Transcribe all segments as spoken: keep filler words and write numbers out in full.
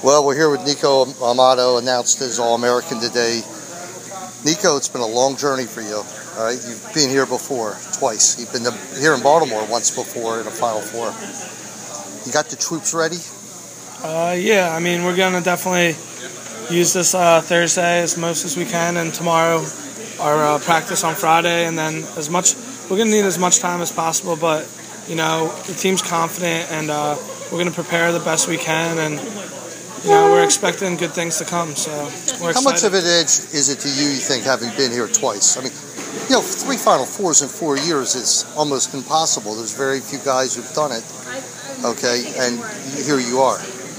Well, we're here with Nico Amato, announced as All-American today. Nico, it's been a long journey for you. All right, you've been here before, twice. You've been to, here in Baltimore once before in a Final Four. You got the troops ready? Uh, yeah, I mean, we're going to definitely use this uh, Thursday as most as we can, and tomorrow our uh, practice on Friday, and then as much, we're going to need as much time as possible, but, you know, the team's confident, and uh, we're going to prepare the best we can, and, you know, we're expecting good things to come, so we're excited. How much of an edge is it to you, you think, having been here twice? I mean, you know, three Final Fours in four years is almost impossible. There's very few guys who've done it, okay, and here you are.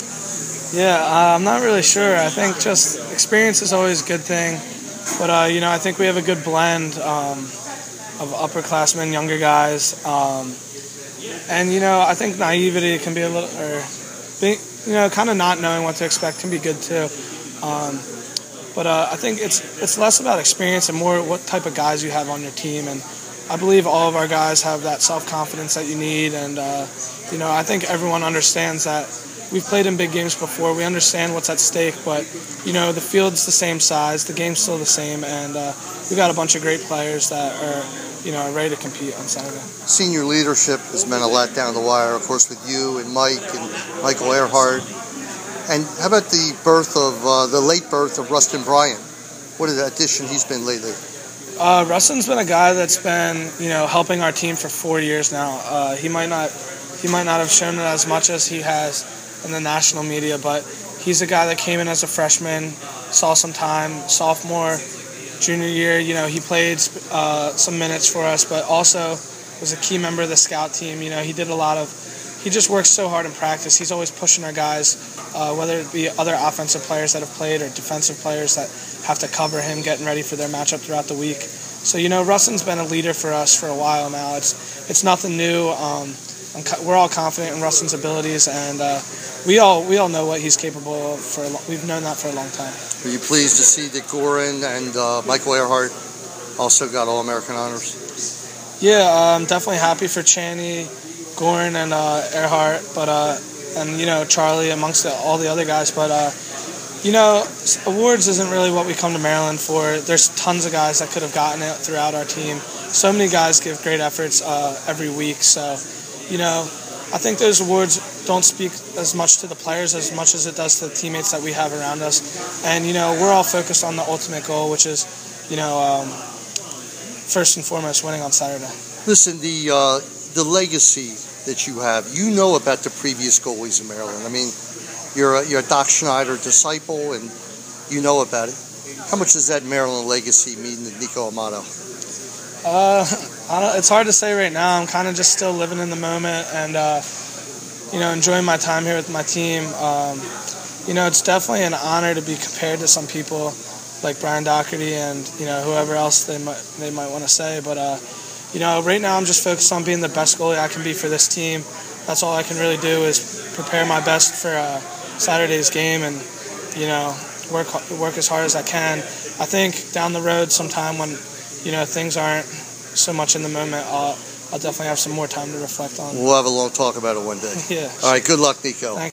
Yeah, uh, I'm not really sure. I think just experience is always a good thing, but, uh, you know, I think we have a good blend um, of upperclassmen, younger guys, um, and, you know, I think naivety can be a little, or, be, you know, kind of not knowing what to expect can be good too. Um, but uh, I think it's it's less about experience and more what type of guys you have on your team. And I believe all of our guys have that self-confidence that you need. And, uh, you know, I think everyone understands that we've played in big games before. We understand what's at stake, but, you know, the field's the same size, the game's still the same, and uh, we've got a bunch of great players that are, you know, ready to compete on Saturday. Senior leadership has meant a lot down the wire, of course, with you and Mike and Michael Earhart. And how about the birth of, uh, the late birth of Rustin Bryant? What an addition he's been lately. Uh, Rustin's been a guy that's been, you know, helping our team for four years now. Uh, he might not, he might not have shown it as much as he has in the national media, but he's a guy that came in as a freshman, saw some time, sophomore, junior year, you know, he played uh, some minutes for us, but also was a key member of the scout team. You know, he did a lot of, he just works so hard in practice. He's always pushing our guys, uh, whether it be other offensive players that have played or defensive players that have to cover him, getting ready for their matchup throughout the week. So, you know, Rustin's been a leader for us for a while now. It's it's nothing new. Um, I'm, we're all confident in Rustin's abilities, and uh, we all we all know what he's capable of. For a lo- we've known that for a long time. Are you pleased to see that Goran and uh, Michael Earhart also got All-American honors? Yeah, uh, I'm definitely happy for Channy, Goran, and uh, Earhart, but uh, and you know Charlie amongst the, all the other guys. But uh, you know, awards isn't really what we come to Maryland for. There's tons of guys that could have gotten it throughout our team. So many guys give great efforts uh, every week. So, you know, I think those awards don't speak as much to the players as much as it does to the teammates that we have around us. And, you know, we're all focused on the ultimate goal, which is, you know, um, first and foremost, winning on Saturday. Listen, the uh, the legacy that you have, you know about the previous goalies in Maryland. I mean, you're a, you're a Doc Schneider disciple, and you know about it. How much does that Maryland legacy mean to Nico Amato? Uh, I don't, it's hard to say right now. I'm kind of just still living in the moment and, uh, you know, enjoying my time here with my team. Um, you know, it's definitely an honor to be compared to some people like Brian Doherty and, you know, whoever else they might, they might want to say. But, uh, you know, right now I'm just focused on being the best goalie I can be for this team. That's all I can really do is prepare my best for uh, Saturday's game and, you know, work work as hard as I can. I think down the road sometime when, you know, things aren't so much in the moment, I'll, I'll definitely have some more time to reflect on. We'll have a long talk about it one day. Yeah. All right, good luck, Nico. Thanks.